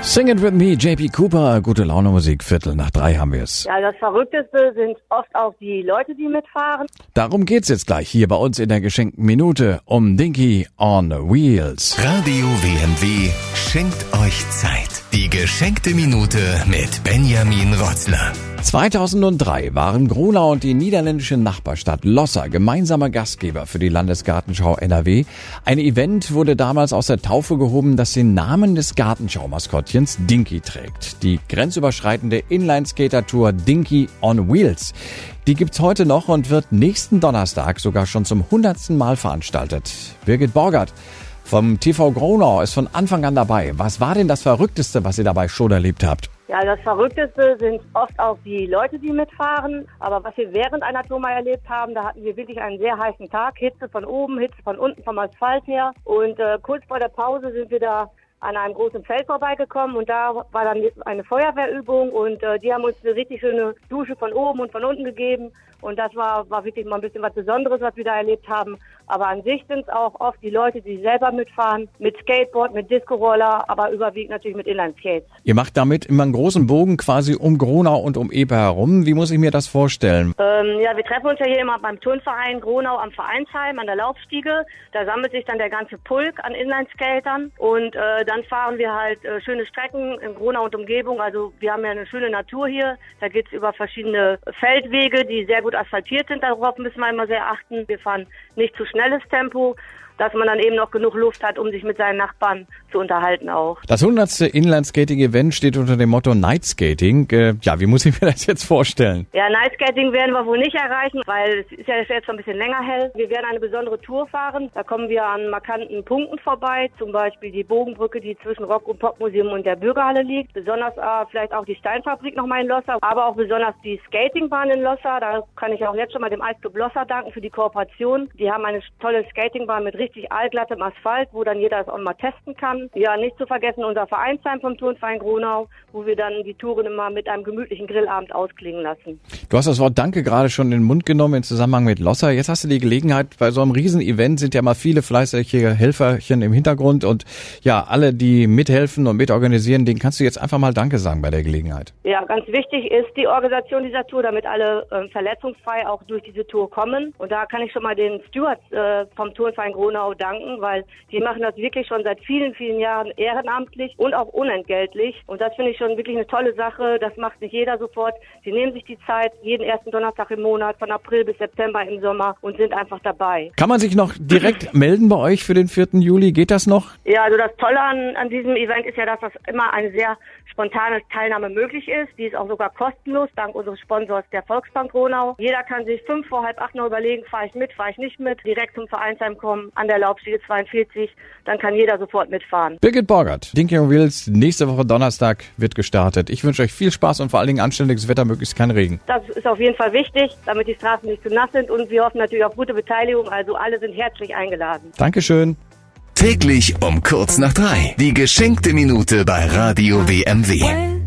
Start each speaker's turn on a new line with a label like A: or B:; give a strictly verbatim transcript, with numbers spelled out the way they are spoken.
A: Sing It With Me, J P Cooper, gute Laune Musik, Viertel nach drei haben wir es.
B: Ja, das Verrückteste sind oft auch die Leute, die mitfahren.
A: Darum geht's jetzt gleich hier bei uns in der geschenkten Minute um Dinky on Wheels.
C: Radio W M W schenkt euch Zeit. Die geschenkte Minute mit Benjamin Rotzler.
A: zweitausenddrei waren Gronau und die niederländische Nachbarstadt Losser gemeinsamer Gastgeber für die Landesgartenschau N R W. Ein Event wurde damals aus der Taufe gehoben, das den Namen des Gartenschau-Maskottchens Dinky trägt. Die grenzüberschreitende Inlineskater-Tour Dinky on Wheels. Die gibt's heute noch und wird nächsten Donnerstag sogar schon zum hundertsten Mal veranstaltet. Birgit Borgert vom T V Gronau ist von Anfang an dabei. Was war denn das Verrückteste, was ihr dabei schon erlebt habt?
B: Ja, das Verrückteste sind oft auch die Leute, die mitfahren. Aber was wir während einer Tour mal erlebt haben, da hatten wir wirklich einen sehr heißen Tag. Hitze von oben, Hitze von unten, vom Asphalt her. Und äh, kurz vor der Pause sind wir da an einem großen Feld vorbeigekommen und da war dann eine Feuerwehrübung und äh, die haben uns eine richtig schöne Dusche von oben und von unten gegeben und das war war wirklich mal ein bisschen was Besonderes, was wir da erlebt haben. Aber an sich sind es auch oft die Leute, die selber mitfahren, mit Skateboard, mit Disco-Roller, aber überwiegend natürlich mit Inline-Skates.
A: Ihr macht damit immer einen großen Bogen quasi um Gronau und um Eper herum. Wie muss ich mir das vorstellen?
B: Ähm, ja, wir treffen uns ja hier immer beim Turnverein Gronau am Vereinsheim an der Laufstiege. Da sammelt sich dann der ganze Pulk an Inline-Skatern und äh, dann fahren wir halt äh, schöne Strecken in Gronau und Umgebung. Also wir haben ja eine schöne Natur hier. Da geht's über verschiedene Feldwege, die sehr gut asphaltiert sind. Darauf müssen wir immer sehr achten. Wir fahren nicht zu schnelles Tempo, dass man dann eben noch genug Luft hat, um sich mit seinen Nachbarn zu unterhalten auch.
A: Das hundertste Inline-Skating-Event steht unter dem Motto Night Skating. Äh, ja, wie muss ich mir das jetzt vorstellen?
B: Ja, Night Skating werden wir wohl nicht erreichen, weil es ist ja jetzt schon ein bisschen länger hell. Wir werden eine besondere Tour fahren. Da kommen wir an markanten Punkten vorbei, zum Beispiel die Bogenbrücke, die zwischen Rock- und Popmuseum und der Bürgerhalle liegt. Besonders äh, vielleicht auch die Steinfabrik nochmal in Losser, aber auch besonders die Skatingbahn in Losser. Da kann ich auch jetzt schon mal dem Eisclub Losser danken für die Kooperation. Die haben eine tolle Skatingbahn mit richtig allglattem Asphalt, wo dann jeder es auch mal testen kann. Ja, nicht zu vergessen unser Vereinsheim vom Turnverein Gronau, wo wir dann die Touren immer mit einem gemütlichen Grillabend ausklingen lassen.
A: Du hast das Wort Danke gerade schon in den Mund genommen im Zusammenhang mit Losser. Jetzt hast du die Gelegenheit, bei so einem Riesen-Event sind ja mal viele fleißige Helferchen im Hintergrund und ja, alle, die mithelfen und mitorganisieren, denen kannst du jetzt einfach mal Danke sagen bei der Gelegenheit.
B: Ja, ganz wichtig ist die Organisation dieser Tour, damit alle äh, verletzungsfrei auch durch diese Tour kommen. Und da kann ich schon mal den Stewards äh, vom Turnverein Gronau danken, weil die machen das wirklich schon seit vielen, vielen Jahren ehrenamtlich und auch unentgeltlich. Und das finde ich schon wirklich eine tolle Sache. Das macht nicht jeder sofort. Sie nehmen sich die Zeit, jeden ersten Donnerstag im Monat, von April bis September im Sommer und sind einfach dabei.
A: Kann man sich noch direkt melden bei euch für den vierten Juli? Geht das noch?
B: Ja, also das Tolle an, an diesem Event ist ja, dass das immer eine sehr spontane Teilnahme möglich ist. Die ist auch sogar kostenlos, dank unseres Sponsors der Volksbank Gronau. Jeder kann sich fünf vor halb acht noch überlegen, fahre ich mit, fahre ich nicht mit, direkt zum Vereinsheim kommen, an der Laufstiege zweiundvierzig, dann kann jeder sofort mitfahren.
A: Birgit Borgert, Dinky on Wheels, nächste Woche Donnerstag wird gestartet. Ich wünsche euch viel Spaß und vor allen Dingen anständiges Wetter, möglichst kein Regen.
B: Das ist auf jeden Fall wichtig, damit die Straßen nicht zu nass sind und wir hoffen natürlich auf gute Beteiligung, also alle sind herzlich eingeladen.
A: Dankeschön.
C: Täglich um kurz nach drei. Die geschenkte Minute bei Radio W M W.